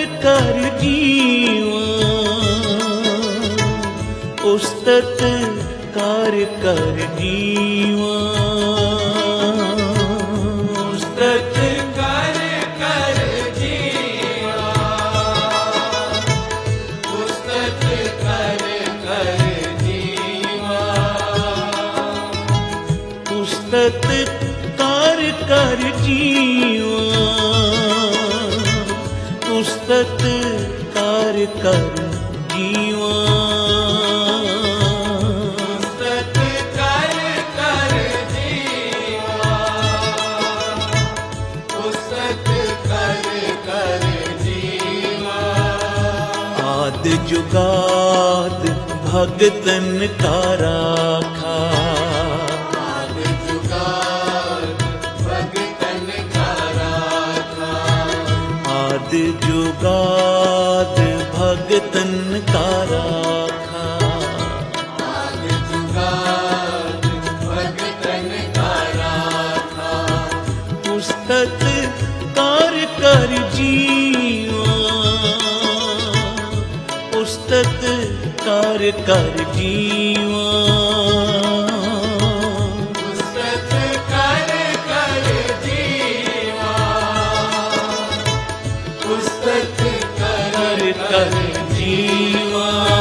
कर जीवा, उस्तत कार कर जीवा, उस्तत कर कर जीवा, उस्तत कर कर जीवा, उस्तत कार कर जीवा, उस्तत कार कर जीवा, उस्तत कर कर जीवा, उस्तत कर कर जीवा। आद जुगाद भगतन का राखा, आद जुगाद भगतन का राखा, आद जुगाद भगतन का राखा, आद जुगाद भगतन का राखा। उस्तत कार कर जीवा, उस्तत कार कर जीवा, उस्तत कर कर जीवा, उस्तत कर कर जीवा।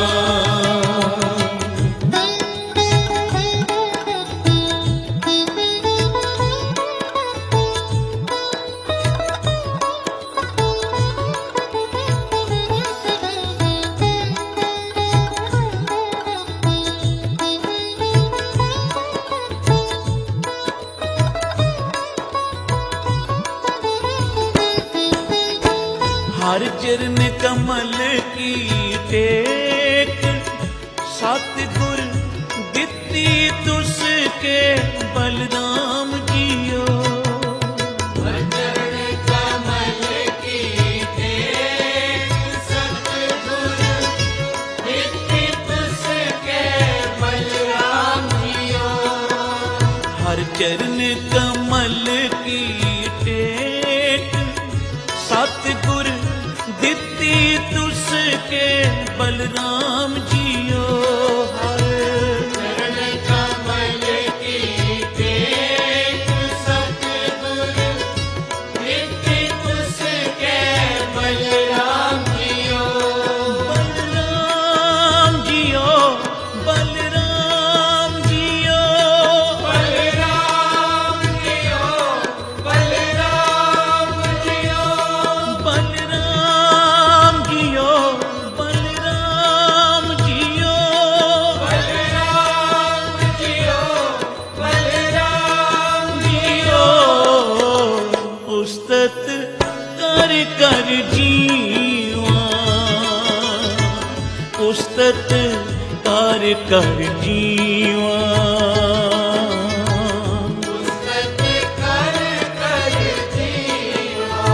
हर चरण कमल की टेक, सतगुर दित्ती तुसके बलराम जियो। हर चरण कमल की टेक, सतगुर दित्ती तुसके बलराम जियो। हर चरण कमल की टेक, सतगुर दित्ती तुसके बलराम जियो। हर चरण कमल की टेक, सतगुर दित्ती तुसके बलराम जियो। बलराम जियो, बलराम जियो, बलराम जियो, बलराम जियो, बलराम जियो, बलराम जियो, बलराम जियो, बलराम जियो। उस्तत कर कर जीवा, उस्तत कर कर जीवा, उस्तत कर कर जीवा,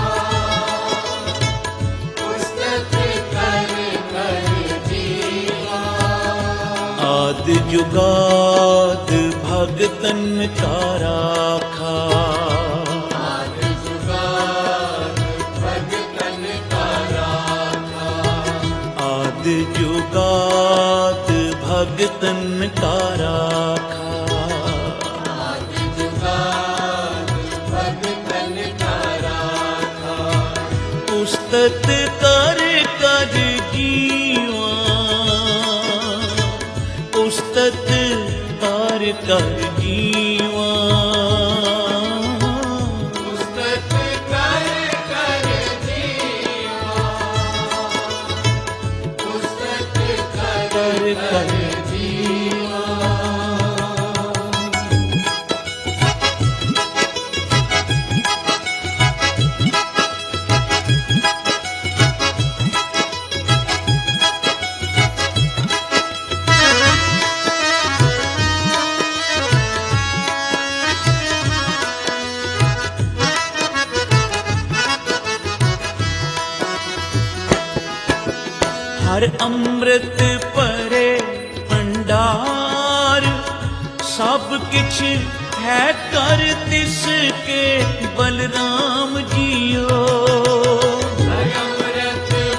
उस्तत कर कर जीवा। आद जुगाद भगतन का राखा, आद जुगाद भगतन का राखा, आद जुगाद भगतन का राखा। आद जुगाद भगतन का राखा। उस्तत कर कर जीवा, उस्तत कर कर जीवा, उस्तत कर कर जीवा, उस्तत कर कर कर जीवा। हर अमृत परे भंडार, सब किछ है कर तिसके बलराम जियो। हर अमृत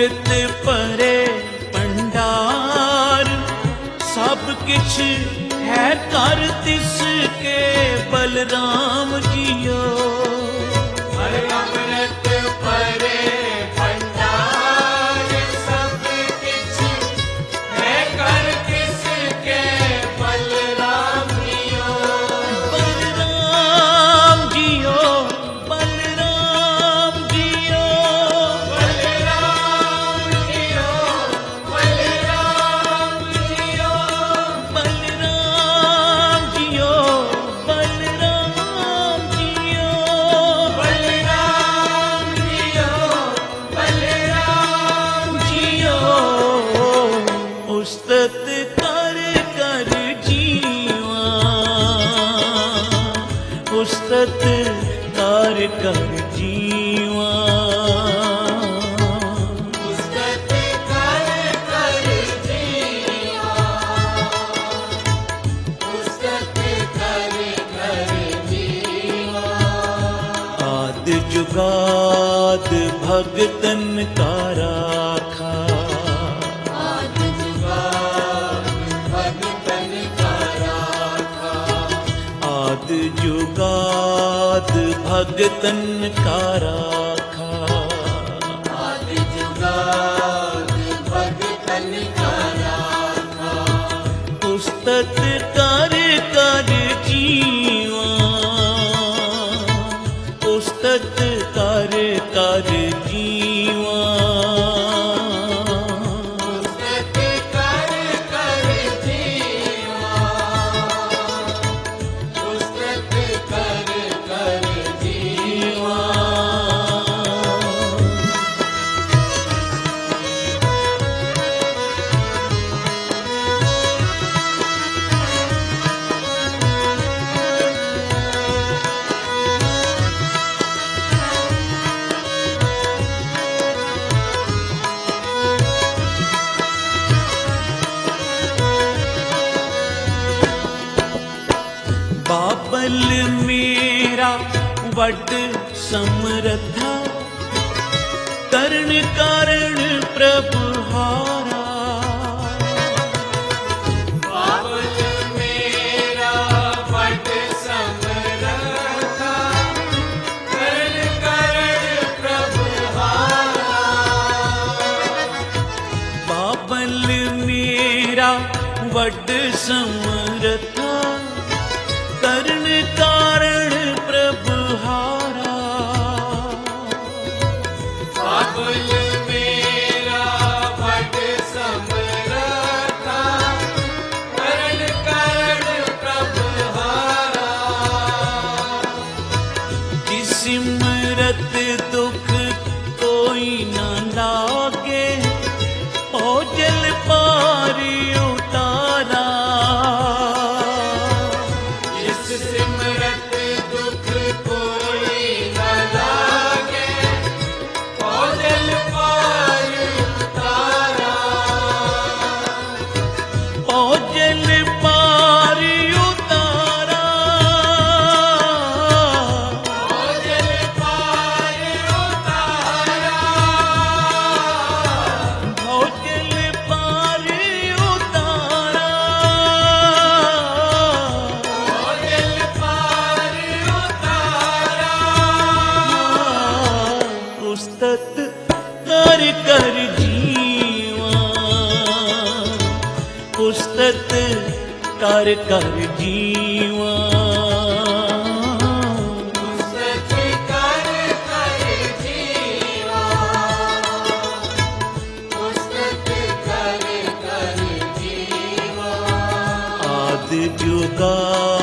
अमृत परे भंडार सब किछ है कर तिसके बलराम जियो। अमृत परे भंडार सब किछ है कर किसके बलराम जियो। बलराम जियो, बलराम जियो, बलराम जियो, बलराम जियो, बलराम जियो, बलराम जियो, बलराम जियो, बलराम जियो। उस्तत कर कर जीवा, उस्तत कर कर जीवा। पुस्तक कर कर जीवा, पुस्तक कर कर जीवा। आद जुगाद भगतन का राखा, आद जुगाद भगतन का राखा। आद जुगाद भगतन का राखा। आद जुगाद भगतन का राखा। उस्तत कर कर जीवा, उस्तत कर कर जीवा। पुस्तक कर कर जीवा, पुस्तक कर कर जीवा। बाबल मेरा वड समरथा, करण कारण प्रभु हारा। बाबल मेरा वट समरथा, करण करण प्रभु हारा। बाबल मेरा वड समरथा, करण कारण प्रभु हारा। बाबुल मेरा वट समरथा, करण करण प्रभु हारा। जिस सिमरत दुख कोई न लागे, ओजल पारी उतारा। जिस सिमरत दुख कोई न लागे, ओजल पार उतारा। ओजल पारी उतारा। ओजल पार उतारा। ओजल पारी उतारा। ओजल पार उतारा। उस्तत कर कर जीवा, उस्तत कर कर जीवा। पुस्तक कर कर जीवा, पुस्तक कर कर जीवा। आद जुगा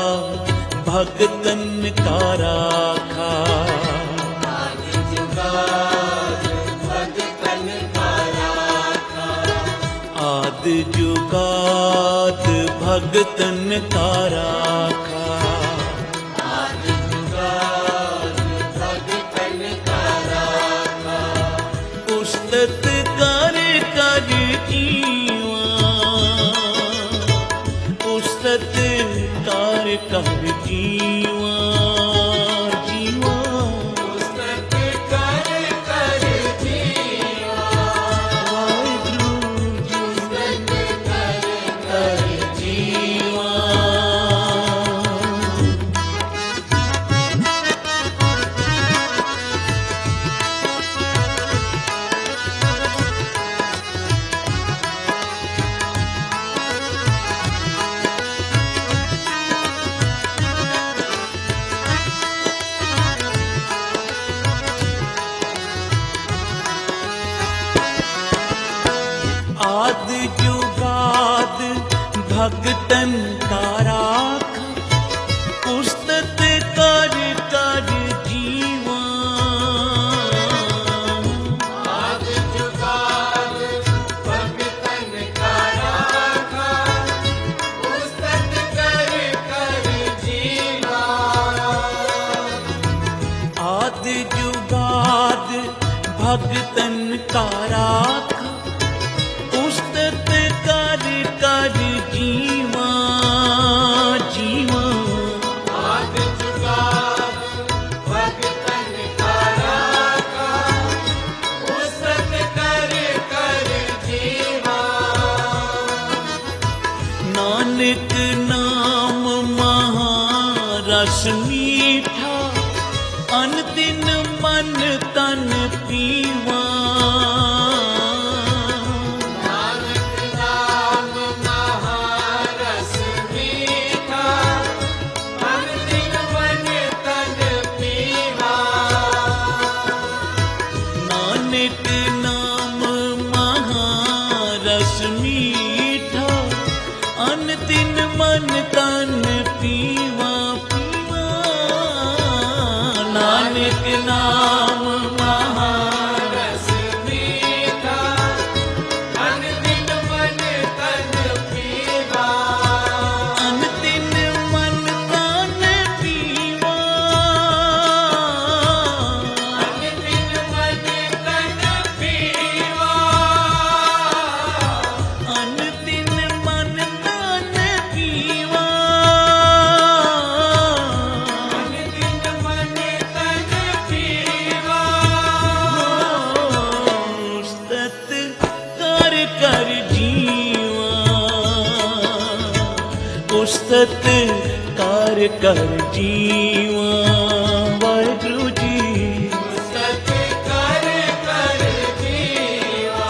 भगतन का राखा। आद जुगाद भगतन का राखा। आद जुगाद भगतन का राखा। आद जुगाद भगतन का राखा। उस्तत कर कर जीवा, उस्तत कर कर जीवा। जीवा पुस्तक कर कर जीवा, भगतन का राखा, उस्तत कर कर जीवा। आद जुगाद भगतन का राखा, उस्तत कर कर जीवा। आद जुगाद भगतन का राखा, उस्तत कर कर जीवा जीवा। आद जुगाद भगतन का राखा, उस्तत कर कर जीवा। नानक नाम महारस मीठा, अन दिन मन तन पीवा। नानक नाम महारस मीठा, अन दिन मन तन पीवा। नानक नाम महारस मीठा, अन दिन मन तन पीवा पीवा। नानक नाम महारस मीठा, अन दिन मन तन पीवा। अन दिन मन तन पीवा। अन दिन मन तन पीवा। अन दिन मन तन पीवा। अन दिन मन तन पीवा। उस्तत कर कर जीवा, उस्तत कर कर जीवा। वाहिगुरु जी उस्तत कर कर जीवा।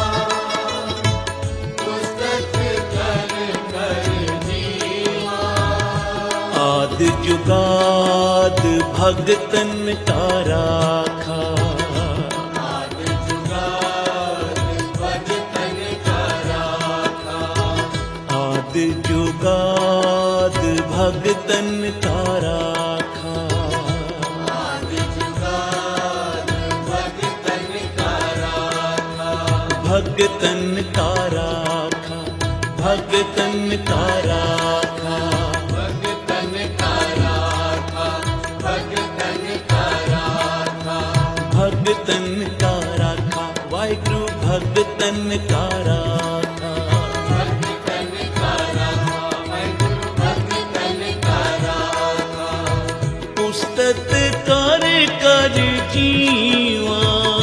उस्तत कर कर जीवा। आद जुगाद भगतन का राखा, आद जुगाद भगतन का राखा। आद जुगाद भगतन का राखा। आद जुगाद भगतन का राखा। भगतन का राखा, भगतन का राखा। भगतन का राखा। भगतन का राखा। भगतन का राखा। वाहिगुरु भगतन का राखा। भगतन का राखा। वाहिगुरु भगतन का राखा। उस्तत कर कर जीवा,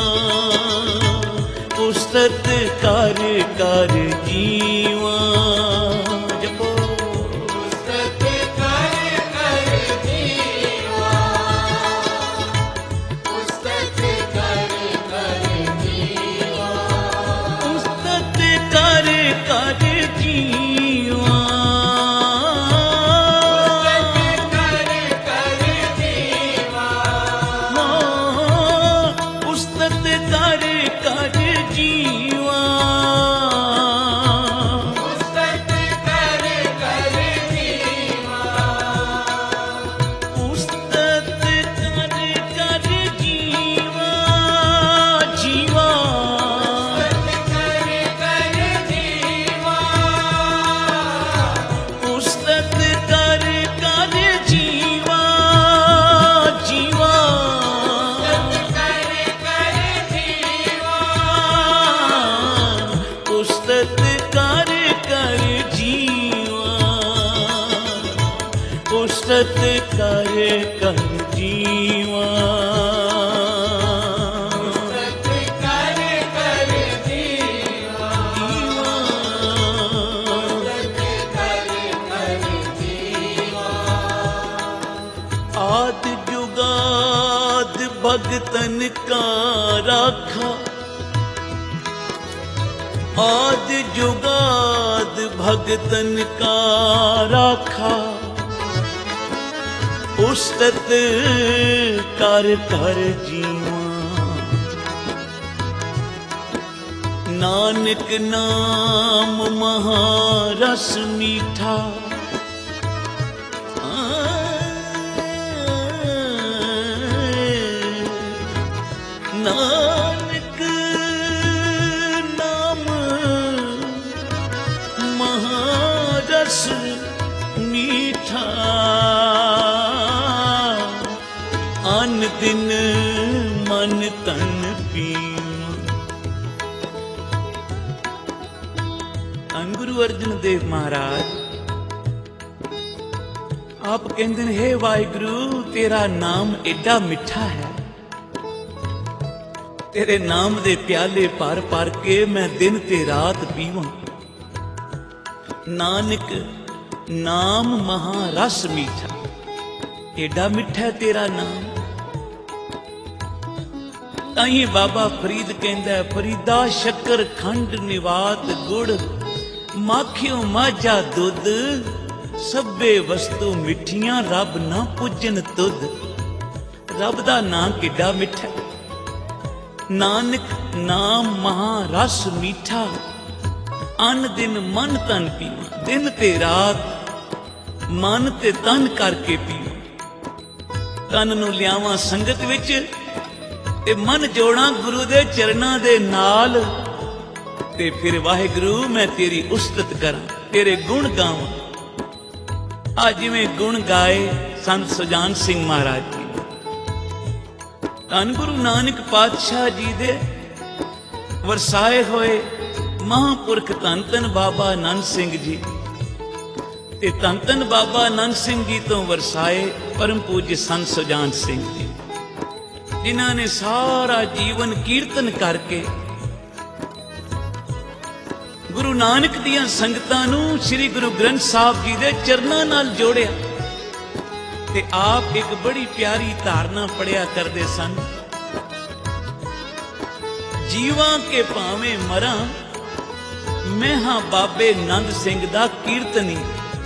उस्तत कर कर जीवा। जपो उस्तत कर कर जीवा। उस्तत कर कर जीवा। उस्तत कर कर जीवा। उस्तत कर कर जीवा। उस्तत कर कर जीवा। उस्तत कर कर जीवा। उस्तत कर कर जीवा जीवा। उस्तत कर कर जीवा। उस्तत कर कर जीवा, जीवा। उस्तत कर कर जीवा। उस्तत कर कर जीवा। उस्तत कर कर जीवा। आद जुगाद भगतन का राखा, आद जुगाद भगतन का राखा। उस्तत कर कर जीवा। नानक नाम महारस मीठा, नानक नाम महारस मीठा, अन दिन मन तन पीवा। गुरु अर्जन देव महाराज आप कहते हैं, हे वाहिगुरु तेरा नाम एडा मिठा है, तेरे नाम दे प्याले भर भर के मैं दिन ते रात पीवां। नानक नाम महारस मीठा, एडा मिठा है तेरा नाम। ताही बाबा फरीद कहंदा, फरीदा शक्कर खंड निवात गुड़, माखियों माझा दुध, सभे वस्तु मिठियां रब ना पूजन तुद। रब दा नाम किड्डा मिठा, नानक नाम महारस मीठा, अन दिन मन तन पीवा। दिन ते रात मन ते तन करके पीवा। तन नूं लियावां संगत विच ते मन जोड़ां गुरु दे चरनां दे नाल, ते फिर वाहिगुरु मैं तेरी उस्तत करां, तेरे गुण गावां। आ जिवें गुण गाए संत सुजान सिंह महाराज जी, धन गुरु नानक पातशाह जी दे वरसाए होए महापुरख धन धन बाबा नंद सिंह जी, ते धन धन बाबा नंद सिंह जी तो वरसाए परम पूज्य संत सुजान सिंह जी, जिन्हां ने सारा जीवन कीर्तन करके गुरु नानक दियां संगतां नूं श्री गुरु ग्रंथ साहब जी दे चरनां नाल जोड़िया। ते आप एक बड़ी प्यारी धारणा पढ़िया करते सन, जीवां के भावें मरां मैं हां बाबे नंद सिंह दा कीर्तनी।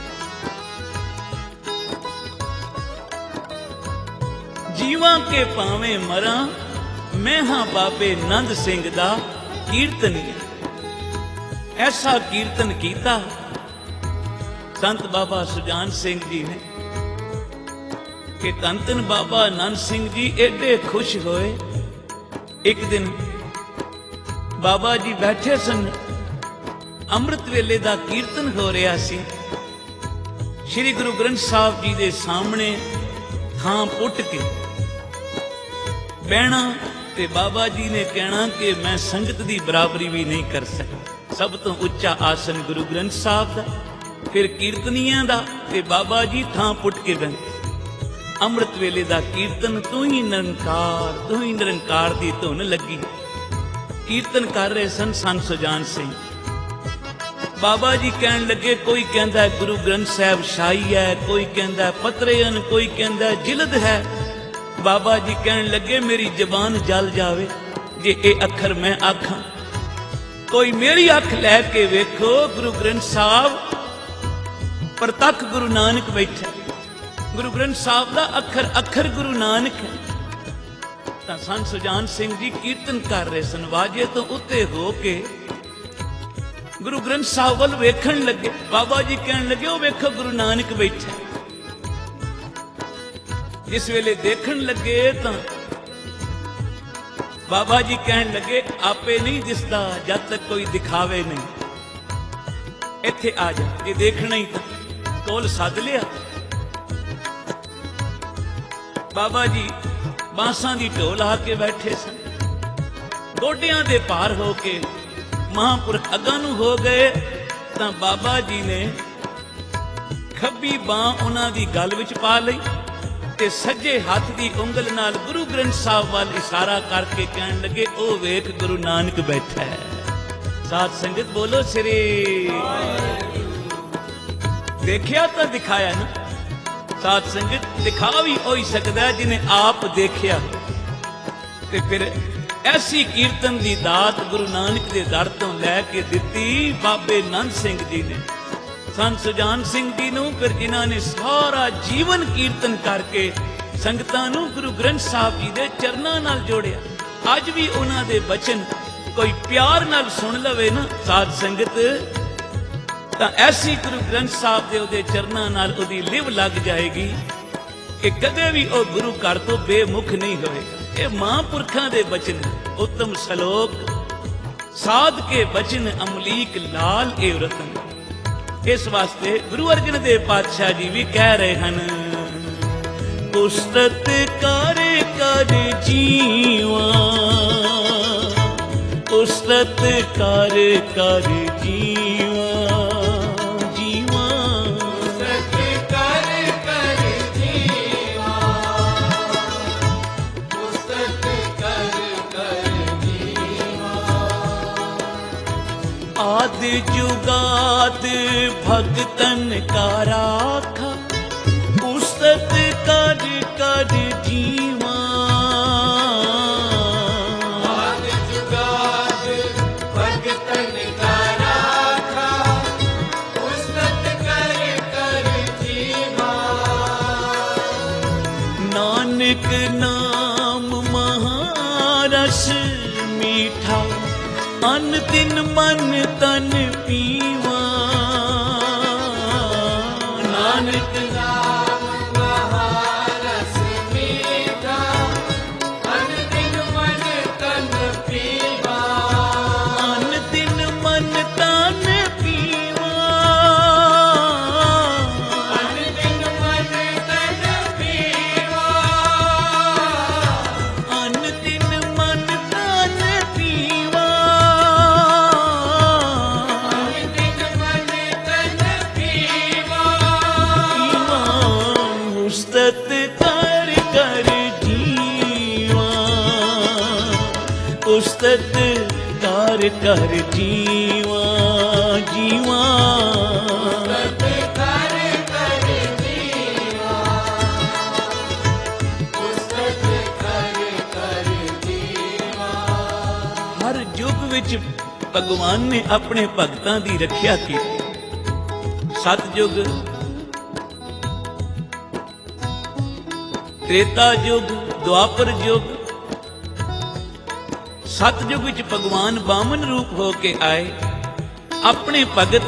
जीवां के भावें मरां मैं हां बाबे नंद सिंह दा कीर्तनी। ऐसा कीर्तन कीता संत बाबा सुजान सिंह जी ने कि धन धन बाबा नंद सिंह जी एडे खुश होए। एक दिन बाबा जी बैठे सन, अमृत वेले दा कीर्तन हो रहा सी। श्री गुरु ग्रंथ साहब जी दे सामने थां पुट के बहना, ते बाबा जी ने कहना कि मैं संगत दी बराबरी भी नहीं कर सकता। सब तो उच्चा आसन गुरु ग्रंथ साहब दा, फिर कीर्तनियां दा, ते बाबा जी थां पुट के बहन। अमृत वेले दा कीर्तन, तू ही निरंकार दी धुन लगी। कीर्तन कर रहे सन संत सुजान सिंह। बाबा जी कहन लगे, कोई कहता है गुरु ग्रंथ साहब शाही है, कोई कहता है पतरेयन, कोई कहता है जिलद है। बाबा जी कहन लगे, मेरी जबान जल जावे जे ए अखर मैं आखां। कोई मेरी अख लैके वेखो, गुरु ग्रंथ साहब प्रतख गुरु नानक बैठा। गुरु ग्रंथ साहब दा अखर अखर गुरु नानक है। तां संत सुजान सिंह जी कीर्तन कर रहे सन, वाजे तो उत्ते हो के गुरु ग्रंथ साहब वल वेखण लगे। बाबा जी कहन लगे, ओ वेखो गुरु नानक बैठा। जिस वेले देखण लगे तां बाबा जी कहन लगे, आपे नहीं दिसदा जब तक कोई दिखावे नहीं, इत्थे आ जा, जे देखना ही तो कोल सद लिया। बाबा जी बांसां दी ढोल आके बैठे सन, गोडियां दे पार हो के महापुरख अगां नूं हो गए। तां बाबा जी ने खब्बी बांह उन्हां दी गल विच पा लई, ते सज्जे हाथ दी उंगल नाल गुरु ग्रंथ साहब वाल इशारा करके कहन लगे, ओ वेख गुरु नानक बैठा है। साध संगत बोलो श्री। देखिया तो दिखाया ना। साध संगत दिखा भी हो ही सकता है जिन्हें आप देखिया। ते फिर ऐसी कीर्तन दी दात गुरु नानक दे दर तो लैके दिती बाबे नंद सिंह जी ने संत सुजान सिंह जी नूं, फिर जिन्हां ने सारा जीवन कीर्तन करके संगतां नूं गुरु ग्रंथ साहब जी दे चरनां नाल जोड़िया। अज भी उन्हां दे बचन ਕੋਈ ਪਿਆਰ ਨਾਲ ਸੁਣ ਲਵੇ ਨਾ ਸਾਧ ਸੰਗਤ, ਤਾਂ ਐਸੀ ਗੁਰੂ ਗ੍ਰੰਥ ਸਾਹਿਬ ਦੇ ਉਹਦੇ ਚਰਨਾਂ ਨਾਲ ਉਹਦੀ ਲਿਵ ਲੱਗ ਜਾਏਗੀ ਕਿ ਕਦੇ ਵੀ ਉਹ ਗੁਰੂ ਘਰ ਤੋਂ ਬੇਮੁਖ ਨਹੀਂ ਹੋਵੇਗਾ। ਇਹ ਮਹਾਂਪੁਰਖਾਂ ਦੇ ਬਚਨ, ਉੱਤਮ ਸ਼ਲੋਕ, ਸਾਧ ਕੇ ਬਚਨ ਅਮਲੀਕ ਲਾਲ ਏਵ ਰਤਨ। ਇਸ ਵਾਸਤੇ ਗੁਰੂ ਅਰਜਨ ਦੇਵ ਪਾਤਸ਼ਾਹ ਜੀ ਵੀ ਕਹਿ ਰਹੇ ਹਨ, ਉਸਤਤ ਕਰ ਕਰ ਜੀਵਾ, ਉਸਤਤ ਕਰ ਕਰ ਜੀਵਾ, ਜੀਵਾ ਉਸਤਤ ਕਰ ਕਰ ਜੀਵਾ, ਉਸਤਤ ਕਰ ਕਰ ਜੀਵਾ। ਆਦ ਜੁਗਾਦ ਭਗਤਨ ਕਾ ਰਾਖਾ, ਉਸਤਤ ਕਰ ਕਰ ਜੀਵਾ। ਆਦ ਜੁਗਾਦ ਭਗਤਨ ਕਾ ਰਾਖਾ, ਉਸਤਤ ਕਰ ਕਰ ਜੀਵਾ। ਨਾਨਕ ਨਾਮ ਮਹਾਰਸ ਮੀਠਾ, ਅਨ ਤਿਨ ਮਨ ਤਨ ਪੀਵਾ। ਨਾਨਕ ਨਾਮ ਮਹਾਰਸ ਮੀਠਾ, ਅਨ ਦਿਨ ਮਨ ਤਨ ਪੀਵਾ। ਅਨ ਤਿਨ ਮਨ ਤਨ ਪੀਵਾ। ਅਨ ਦਿਨ ਮਨ ਤਨ ਪੀਵਾ। ਅਨ ਤਿਨ ਮਨ ਤਨ ਪੀਵਾ। ਅਨ ਦਿਨ ਮਨ ਤਨ ਪੀਵਾ। ਉਸਤਤ ਕਰ ਕਰ ਜੀਵਾ, ਉਸਤਤ ਕਰ ਕਰ ਜੀਵਾ, ਜੀਵਾ ਉਸਤਤ ਕਰ ਕਰ ਜੀਵਾ, ਉਸਤਤ ਕਰ ਕਰ ਜੀਵਾ। ਹਰ ਯੁੱਗ ਵਿੱਚ ਭਗਵਾਨ ਨੇ ਆਪਣੇ ਭਗਤਾਂ ਦੀ ਰੱਖਿਆ ਕੀਤੀ। ਸਤਯੁਗ, ਤ੍ਰੇਤਾ ਯੁਗ, ਦੁਆਪਰ ਯੁਗ। ਸਤਯੁਗ ਵਿੱਚ ਭਗਵਾਨ ਬਾਮਨ ਰੂਪ ਹੋ ਕੇ ਆਏ, ਆਪਣੇ ਭਗਤ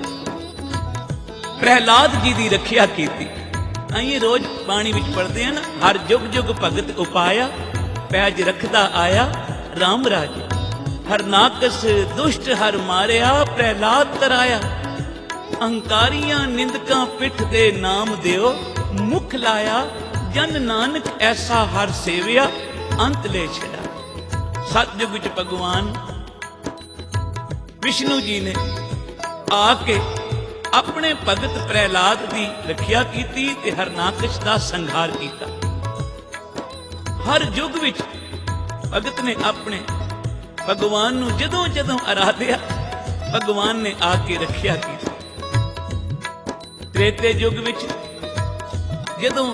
ਪ੍ਰਹਿਲਾਦ ਜੀ ਦੀ ਰੱਖਿਆ ਕੀਤੀ। ਆਈਏ ਰੋਜ਼ ਬਾਣੀ ਵਿੱਚ ਪੜ੍ਹਦੇ ਹਨ, ਹਰ ਜੁਗ ਜੁਗ ਭਗਤ ਉਪਾਇਆ, ਪੈਜ ਰੱਖਦਾ ਆਇਆ ਰਾਮ ਰਾਜ। ਹਰ ਨਾਕਸ ਦੁਸ਼ਟ ਹਰ ਮਾਰਿਆ, ਪ੍ਰਹਿਲਾਦ ਤਰਾਇਆ। ਅਹੰਕਾਰੀਆਂ ਨਿੰਦਕਾਂ ਪਿੱਠ ਦੇ ਨਾਮ ਦਿਓ, ਮੁਖ ਲਾਇਆ। ਜਨ ਨਾਨਕ ਐਸਾ ਹਰ ਸੇਵਿਆ, ਅੰਤ ਲੈ ਛੜਾ। ਸਤਯੁਗ ਵਿੱਚ ਭਗਵਾਨ ਵਿਸ਼ਨੂੰ ਜੀ ਨੇ ਆ ਕੇ ਆਪਣੇ ਭਗਤ ਪ੍ਰਹਿਲਾਦ ਦੀ ਰੱਖਿਆ ਕੀਤੀ ਤੇ ਹਰਨਾਕਸ਼ ਦਾ ਸੰਘਾਰ ਕੀਤਾ। ਹਰ ਯੁੱਗ ਵਿੱਚ ਭਗਤ ਨੇ ਆਪਣੇ ਭਗਵਾਨ ਨੂੰ ਜਦੋਂ ਜਦੋਂ ਆਰਾਧਿਆ, ਭਗਵਾਨ ਨੇ ਆ ਕੇ ਰੱਖਿਆ ਕੀਤੀ। ਤ੍ਰੇਤੇ ਯੁੱਗ ਵਿੱਚ ਜਦੋਂ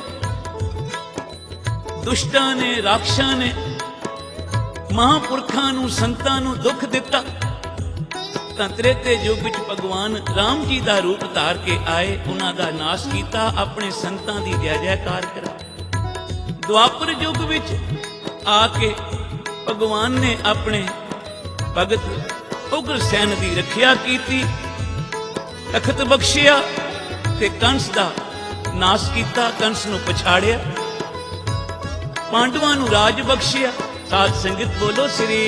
ਦੁਸ਼ਟਾਂ ਨੇ, ਰਾਖਸ਼ਾਂ ਨੇ ਮਹਾਂਪੁਰਖਾਂ ਨੂੰ, ਸੰਤਾਂ ਨੂੰ ਦੁੱਖ ਦਿੱਤਾ, ਤਾਂ ਤ੍ਰੇਤੇ ਯੁੱਗ ਵਿੱਚ ਭਗਵਾਨ ਰਾਮ ਜੀ ਦਾ ਰੂਪ ਧਾਰ ਕੇ ਆਏ, ਉਹਨਾਂ ਦਾ ਨਾਸ਼ ਕੀਤਾ, ਆਪਣੇ ਸੰਤਾਂ ਦੀ ਜੈ ਜੈਕਾਰ ਕਰਾਈ। ਦੁਆਪਰ ਯੁੱਗ ਵਿੱਚ ਆ ਕੇ ਭਗਵਾਨ ਨੇ ਆਪਣੇ ਭਗਤ ਉਗਰਸੈਨ ਦੀ ਰੱਖਿਆ ਕੀਤੀ, ਤਖਤ ਬਖਸ਼ਿਆ ਤੇ ਕੰਸ ਦਾ ਨਾਸ਼ ਕੀਤਾ, ਕੰਸ ਨੂੰ ਪਛਾੜਿਆ, ਪਾਂਡਵਾਂ ਨੂੰ ਰਾਜ ਬਖਸ਼ਿਆ। ਸਾਧ ਸੰਗਤ ਬੋਲੋ ਸ੍ਰੀ।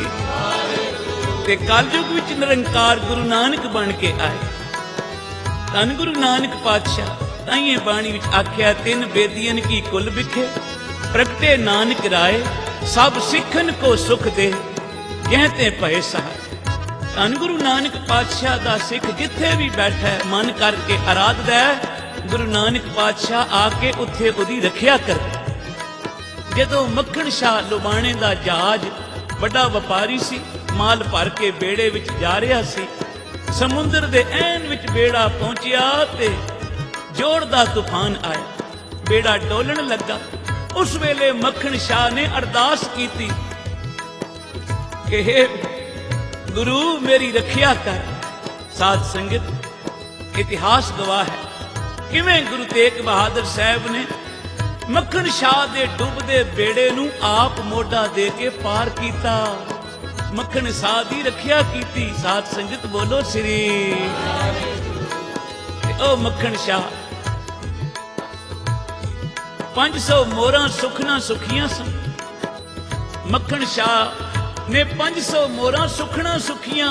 ਤੇ ਕਲਯੁਗ ਵਿੱਚ ਨਿਰੰਕਾਰ ਗੁਰੂ ਨਾਨਕ ਬਣ ਕੇ ਆਏ। ਧੰਨ ਗੁਰੂ ਨਾਨਕ ਪਾਤਸ਼ਾਹ ਤਾਈਏ ਬਾਣੀ ਵਿੱਚ ਆਖਿਆ, ਤਿੰਨ ਬੇਦੀਆਂ ਕੀ ਕੁਲ ਵਿਖੇ, ਪ੍ਰਗਟੇ ਨਾਨਕ ਰਾਏ, ਸਭ ਸਿੱਖਨ ਕੋ ਸੁਖ ਦੇ, ਜਹ ਤੇ ਭਏ ਸਹਾਇ। ਧੰਨ ਗੁਰੂ ਨਾਨਕ ਪਾਤਸ਼ਾਹ ਦਾ ਸਿੱਖ ਜਿੱਥੇ ਵੀ ਬੈਠਾ ਹੈ, ਮਨ ਕਰਕੇ ਆਰਾਧਦਾ ਹੈ, ਗੁਰੂ ਨਾਨਕ ਪਾਤਸ਼ਾਹ ਆ ਕੇ ਉੱਥੇ ਉਹਦੀ ਰੱਖਿਆ ਕਰਦਾ। ਜਦੋਂ ਮੱਖਣ ਸ਼ਾਹ ਲੁਬਾਣੇ ਦਾ ਜਹਾਜ਼, ਵੱਡਾ ਵਪਾਰੀ ਸੀ, ਮਾਲ ਭਰ ਕੇ ਬੇੜੇ ਵਿੱਚ ਜਾ ਰਿਹਾ ਸੀ, ਸਮੁੰਦਰ ਦੇ ਐਨ ਵਿੱਚ ਬੇੜਾ ਪਹੁੰਚਿਆ ਤੇ ਜੋੜ ਦਾ ਤੂਫਾਨ ਆਇਆ, ਬੇੜਾ ਡੋਲਣ ਲੱਗਾ। ਉਸ ਵੇਲੇ ਮੱਖਣ ਸ਼ਾਹ ਨੇ ਅਰਦਾਸ ਕੀਤੀ ਕਿ ਹੇ ਗੁਰੂ ਮੇਰੀ ਰੱਖਿਆ ਕਰ। ਸਾਧ ਸੰਗਤ ਇਤਿਹਾਸ ਗਵਾਹ ਹੈ ਕਿਵੇਂ ਗੁਰੂ ਤੇਗ ਬਹਾਦਰ ਸਾਹਿਬ ਨੇ ਮੱਖਣ ਸ਼ਾਹ ਦੇ ਡੁੱਬਦੇ ਬੇੜੇ ਨੂੰ ਆਪ ਮੋਢਾ ਦੇ ਕੇ ਪਾਰ ਕੀਤਾ। ਮੱਖਣ ਸ਼ਾਹ ਦੀ ਰੱਖਿਆ ਕੀਤੀ। ਸਾਧ ਸੰਗਤ ਬੋਲੋ ਸ੍ਰੀ। ਉਹ ਮੱਖਣ ਸ਼ਾਹ 500 ਮੋਹਰਾਂ ਸੁਖਣਾ ਸੁਖੀਆਂ ਸਨ। ਮੱਖਣ ਸ਼ਾਹ ਨੇ 500 ਮੋਹਰਾਂ ਸੁਖਣਾ ਸੁਖੀਆਂ।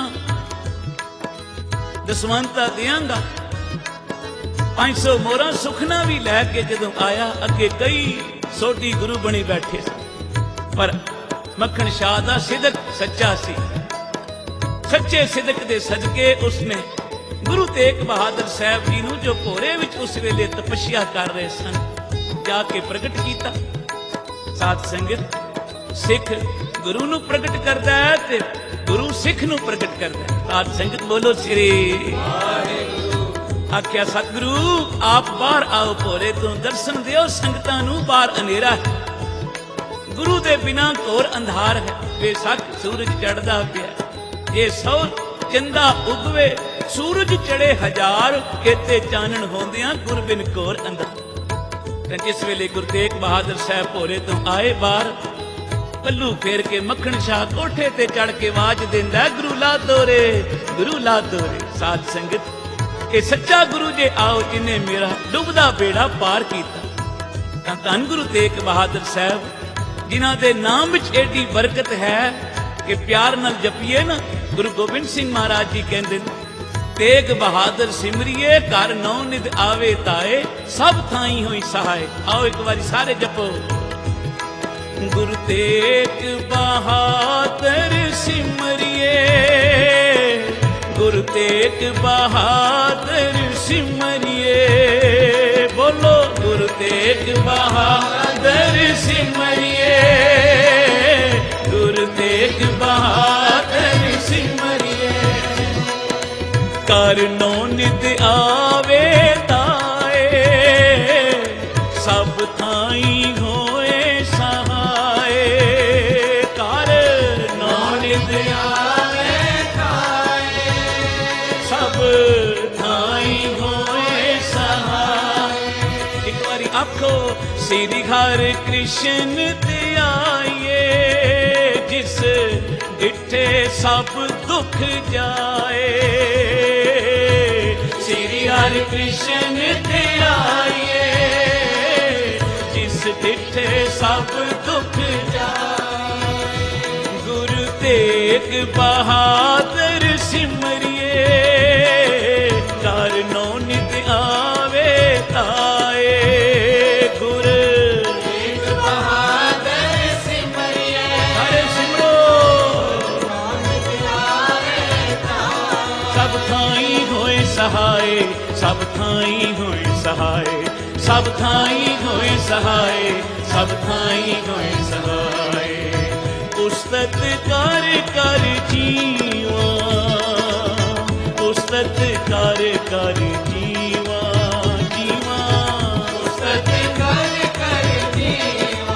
ਦਸਵੰਤਾ ਦਿਆਂਗਾ 500 ਮੋਹਰਾਂ ਸੁਖਣਾ ਵੀ ਲੈ ਕੇ ਜਦੋਂ ਆਇਆ, ਅੱਗੇ ਕਈ ਸੋਢੀ ਗੁਰੂ ਬਣੇ ਬੈਠੇ ਸਨ। ਪਰ ਮੱਖਣ ਸ਼ਾਹ ਦਾ ਸਿਦਕ ਸੱਚਾ ਸੀ। ਸੱਚੇ ਸਿਦਕ ਦੇ ਸਦਕੇ ਉਸਨੇ ਗੁਰੂ ਤੇਗ ਬਹਾਦਰ ਸਾਹਿਬ ਜੀ ਨੂੰ, ਜੋ ਭੋਰੇ ਵਿੱਚ ਉਸ ਵੇਲੇ ਤਪੱਸਿਆ ਕਰ ਰਹੇ ਸਨ, ਜਾ ਕੇ ਪ੍ਰਗਟ ਕੀਤਾ। ਸਾਧ ਸੰਗਤ, ਸਿੱਖ ਗੁਰੂ ਨੂੰ ਪ੍ਰਗਟ ਕਰਦਾ ਹੈ ਤੇ ਗੁਰੂ ਸਿੱਖ ਨੂੰ ਪ੍ਰਗਟ ਕਰਦਾ ਹੈ। ਸਾਧ ਸੰਗਤ ਬੋਲੋ ਸ੍ਰੀ ਵਾਹਿਗੁਰੂ। ਆਖਿਆ ਸਤਿਗੁਰੂ ਆਪ ਬਾਹਰ ਆਓ, ਭੋਰੇ ਤੋਂ ਦਰਸ਼ਨ ਦਿਓ ਸੰਗਤਾਂ ਨੂੰ। ਬਾਹਰ ਹਨੇਰਾ ਹੈ, ਗੁਰੂ ਦੇ ਬਿਨਾ ਘੋਰ ਅੰਧਾਰ ਹੈ। ਬੇਸ਼ੱਕ ਸੂਰਜ ਚੜ੍ਹਦਾ ਪਿਆ, ਜੇ ਸੌ ਚੰਦਾ ਉਗਵੇ, ਸੂਰਜ ਚੜੇ ਹਜ਼ਾਰ, ਇੱਥੇ ਚਾਨਣ ਹੁੰਦਿਆਂ ਗੁਰ ਬਿਨ ਘੋਰ ਅੰਧਾਰ। ਤੇ ਜਿਸ ਵੇਲੇ ਗੁਰੂ ਤੇਗ ਬਹਾਦਰ ਸਾਹਿਬ ਭੋਰੇ ਤੋਂ ਆਏ ਬਾਹਰ, ਪੱਲੂ ਫੇਰ ਕੇ ਮੱਖਣ ਸ਼ਾਹ ਕੋਠੇ ਤੇ ਚੜ ਕੇ ਆਵਾਜ਼ ਦਿੰਦਾ, ਗੁਰੂ ਲਾ ਦੋਰੇ, ਗੁਰੂ ਲਾ ਦੋਰੇ। ਸਾਧ ਸੰਗਤ, ਇਹ ਸੱਚਾ ਗੁਰੂ ਜੇ ਆਓ, ਜਿਨੇ ਮੇਰਾ ਡੁੱਬਦਾ ਬੇੜਾ ਪਾਰ ਕੀਤਾ। ਤਾਂ ਧੰਨ ਗੁਰੂ ਤੇਗ ਬਹਾਦਰ ਸਾਹਿਬ, ਜਿਨ੍ਹਾਂ ਦੇ ਨਾਮ ਵਿੱਚ ਏਡੀ ਬਰਕਤ ਹੈ ਕਿ ਪਿਆਰ ਨਾਲ ਜਪੀਏ ਨਾ। ਗੁਰੂ ਗੋਬਿੰਦ ਸਿੰਘ ਮਹਾਰਾਜ ਜੀ ਕਹਿੰਦੇ ਨੇ, ਤੇਗ ਬਹਾਦਰ ਸਿਮਰਿਏ, ਘਰ ਨੌ ਨਿਧ ਆਵੇ ਤਾਏ, ਸਭ ਥਾਈ ਹੋਈ ਸਹਾਏ। ਆਓ ਇੱਕ ਵਾਰੀ ਸਾਰੇ ਜਪੋ। ਗੁਰੂ ਤੇਗ ਬਹਾਦਰ ਸਿਮਰਿਏ, ਗੁਰੂ ਤੇਗ ਬਹਾਦਰ ਸਿਮਰਿਏ। ਬੋਲੋ ਗੁਰੂ ਤੇਗ ਬਹਾਦਰ ਸਿਮਰਿਏ, ਗੁਰੂ ਤੇਗ ਬਹਾਦਰ ਸਿਮਰਿਏ। ਕਰ ਨੌ ਨਿਧ ਆਵੇ ਤਾਏ, ਸਭ ਥਾਈ ਹੋਏ ਸਹਾਏ। ਕਰ ਨੌ ਨਿਧ ਆਵੇ ਤਾਏ, ਸਭ ਥਾਈ ਹੋਏ ਸਹਾਏ। ਇੱਕ ਵਾਰੀ ਆਖੋ, ਸ੍ਰੀ ਹਰਿ ਕ੍ਰਿਸ਼ਨ ਧਿਆਈਏ, ਜਿਸ ਡਿਠੇ ਸਭ ਦੁੱਖ ਜਾਏ। ਸ੍ਰੀ ਹਰਿ ਕ੍ਰਿਸ਼ਨ ਧਿਆਈਏ, ਜਿਸ ਡਿਠੇ ਸਭ ਦੁੱਖ ਜਾਏ। ਗੁਰੂ ਤੇਗ ਬਹਾਦਰ ਸਿਮਰਿਏ, ਕਰ ਨੌ ਨਿਧ ਆਵੇ ਤਾਏ। ਗੁਰ ਤੇਗ ਬਹਾਦਰ ਸਿਮਰਿਏ, ਹਰੇ ਸਿਮਰੋ, ਸਭ ਥਾਈ ਹੋਏ ਸਹਾਏ, ਸਭ ਥਾਈ ਹੋਏ ਸਹਾਏ, ਸਭ ਥਾਈ ਹੋਏ ਸਹਾਏ, ਸਭ ਥਾਈ ਹੋਏ ਸਹਾਏ। ਉਸਤਤ ਕਰ ਕਰ ਜੀਵਾ, ਉਸਤਤ ਕਰ ਕਰ ਜੀਵਾ, ਜੀਵਾ ਉਸਤਤ ਕਰ ਕਰ ਜੀਵਾ,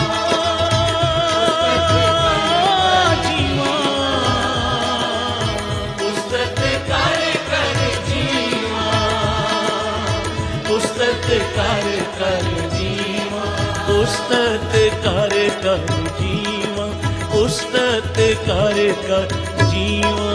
ਜੀਵਾ ਉਸਤਤ ਕਰ ਕਰ ਜੀਵਾ, ਉਸਤਤ ਕਰ ਕਰ ਜੀਵਾ, ਉਸਤਤ ਕਰ ਕਰ ਜੀਵਾ, ਉਸਤਤ ਕਰ ਕਰ ਜੀਵਾ।